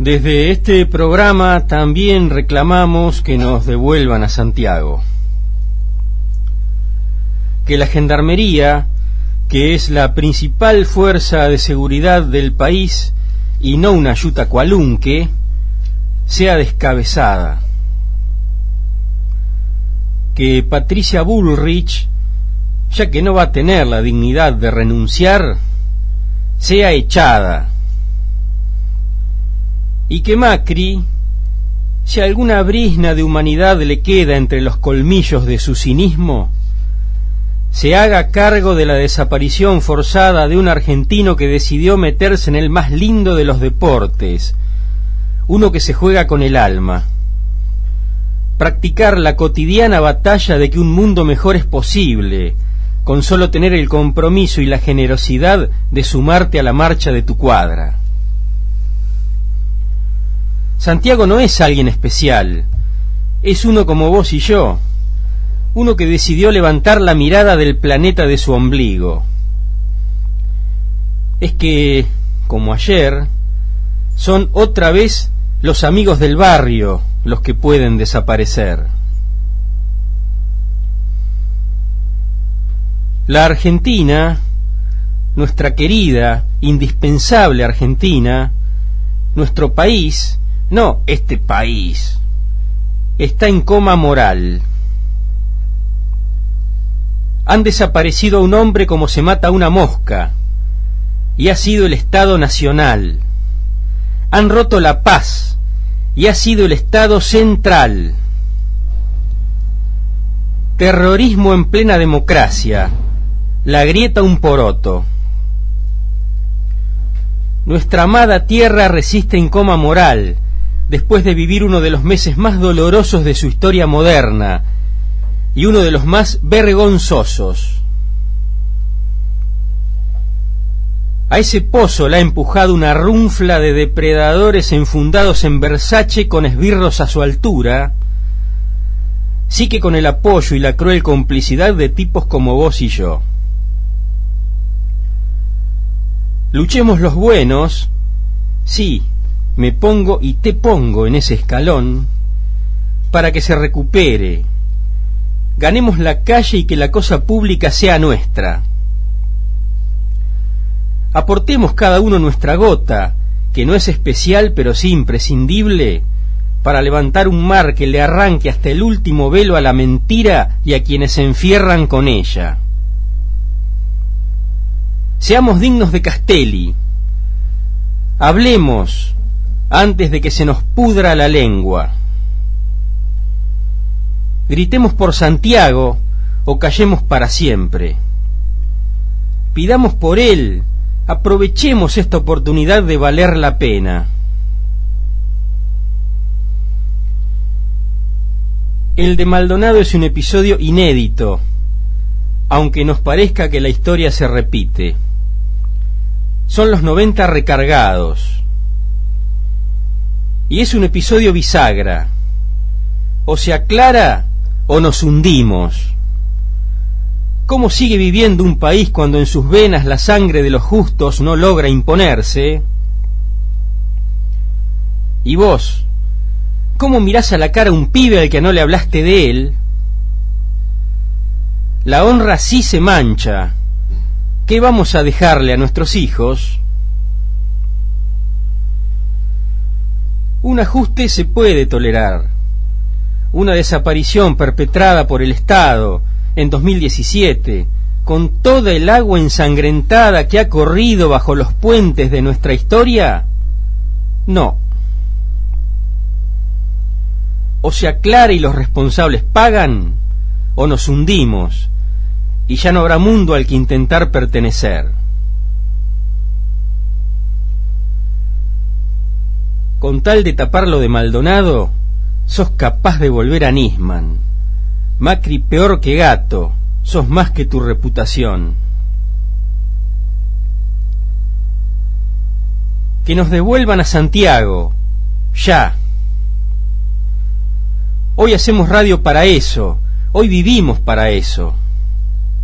Desde este programa también reclamamos que nos devuelvan a Santiago, que la Gendarmería, que es la principal fuerza de seguridad del país y no una yuta cualunque, sea descabezada, que Patricia Bullrich, ya que no va a tener la dignidad de renunciar, sea echada, y que Macri, si alguna brizna de humanidad le queda entre los colmillos de su cinismo, se haga cargo de la desaparición forzada de un argentino que decidió meterse en el más lindo de los deportes, uno que se juega con el alma, practicar la cotidiana batalla de que un mundo mejor es posible, con solo tener el compromiso y la generosidad de sumarte a la marcha de tu cuadra. Santiago no es alguien especial, es uno como vos y yo, uno que decidió levantar la mirada del planeta de su ombligo. Es que, como ayer, son otra vez los amigos del barrio los que pueden desaparecer. La Argentina, nuestra querida, indispensable Argentina, nuestro país, no este país, está en coma moral. Han desaparecido a un hombre como se mata a una mosca, y ha sido el Estado Nacional. Han roto la paz, y ha sido el Estado Central. Terrorismo en plena democracia, la grieta un poroto. Nuestra amada tierra resiste en coma moral, después de vivir uno de los meses más dolorosos de su historia moderna, y uno de los más vergonzosos. A ese pozo la ha empujado una runfla de depredadores enfundados en Versace con esbirros a su altura, sí que con el apoyo y la cruel complicidad de tipos como vos y yo. Luchemos los buenos, sí, me pongo y te pongo en ese escalón, para que se recupere. Ganemos la calle y que la cosa pública sea nuestra. Aportemos cada uno nuestra gota, que no es especial pero sí imprescindible, para levantar un mar que le arranque hasta el último velo a la mentira y a quienes se enfierran con ella. Seamos dignos de Castelli. Hablemos antes de que se nos pudra la lengua. Gritemos por Santiago o callemos para siempre. Pidamos por él, aprovechemos esta oportunidad de valer la pena. El de Maldonado es un episodio inédito, aunque nos parezca que la historia se repite. Son los 90 recargados. Y es un episodio bisagra. O se aclara o nos hundimos. ¿Cómo sigue viviendo un país cuando en sus venas la sangre de los justos no logra imponerse? Y vos, ¿cómo mirás a la cara a un pibe al que no le hablaste de él? La honra sí se mancha. ¿Qué vamos a dejarle a nuestros hijos? Un ajuste se puede tolerar. Una desaparición perpetrada por el Estado en 2017, con toda el agua ensangrentada que ha corrido bajo los puentes de nuestra historia, no. O se aclara y los responsables pagan, o nos hundimos, y ya no habrá mundo al que intentar pertenecer. Con tal de tapar lo de Maldonado, sos capaz de volver a Nisman. Macri peor que gato, sos más que tu reputación. Que nos devuelvan a Santiago, ya. Hoy hacemos radio para eso, hoy vivimos para eso.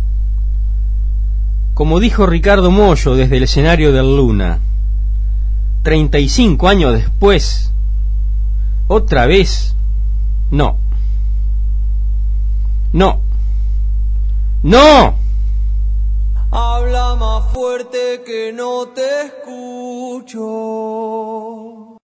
Como dijo Ricardo Mollo desde el escenario del Luna, 35 años después, otra vez, no. No. ¡No! Habla más fuerte que no te escucho.